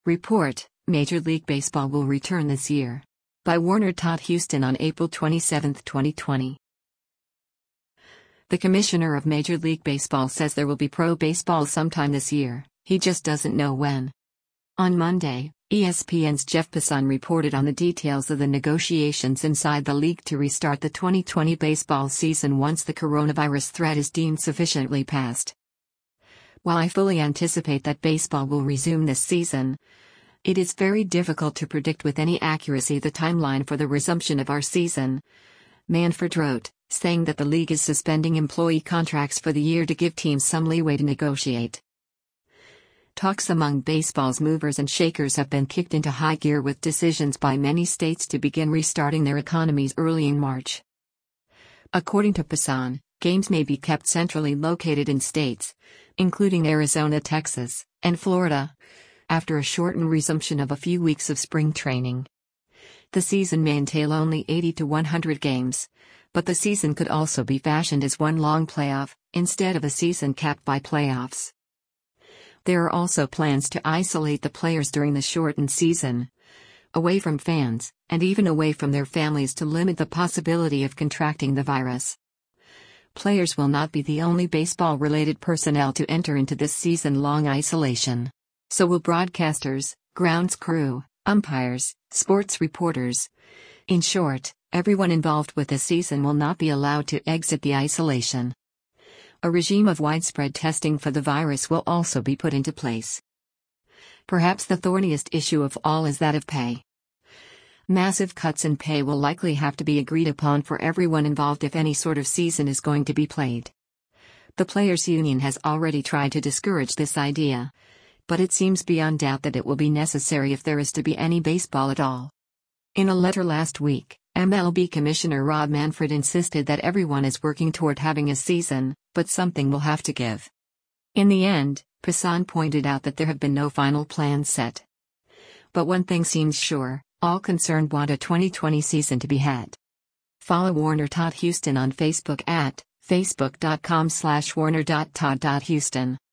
Report: Major League Baseball will return this year. By Warner Todd Houston on April 27, 2020. The commissioner of Major League Baseball says there will be pro baseball sometime this year, he just doesn't know when. On Monday, ESPN's Jeff Passan reported on the details of the negotiations inside the league to restart the 2020 baseball season once the coronavirus threat is deemed sufficiently past. While I fully anticipate that baseball will resume this season, it is very difficult to predict with any accuracy the timeline for the resumption of our season, Manfred wrote, saying that the league is suspending employee contracts for the year to give teams some leeway to negotiate. Talks among baseball's movers and shakers have been kicked into high gear with decisions by many states to begin restarting their economies early in March. According to Passan, games may be kept centrally located in states, including Arizona, Texas, and Florida, after a shortened resumption of a few weeks of spring training. The season may entail only 80 to 100 games, but the season could also be fashioned as one long playoff, instead of a season capped by playoffs. There are also plans to isolate the players during the shortened season, away from fans, and even away from their families to limit the possibility of contracting the virus. Players will not be the only baseball-related personnel to enter into this season-long isolation. So will broadcasters, grounds crew, umpires, sports reporters. In short, everyone involved with the season will not be allowed to exit the isolation. A regime of widespread testing for the virus will also be put into place. Perhaps the thorniest issue of all is that of pay. Massive cuts in pay will likely have to be agreed upon for everyone involved if any sort of season is going to be played. The Players' Union has already tried to discourage this idea, but it seems beyond doubt that it will be necessary if there is to be any baseball at all. In a letter last week, MLB Commissioner Rob Manfred insisted that everyone is working toward having a season, but something will have to give. In the end, Passan pointed out that there have been no final plans set. But one thing seems sure: all concerned want a 2020 season to be had. Follow Warner Todd Houston on Facebook at facebook.com/warner.todd.houston.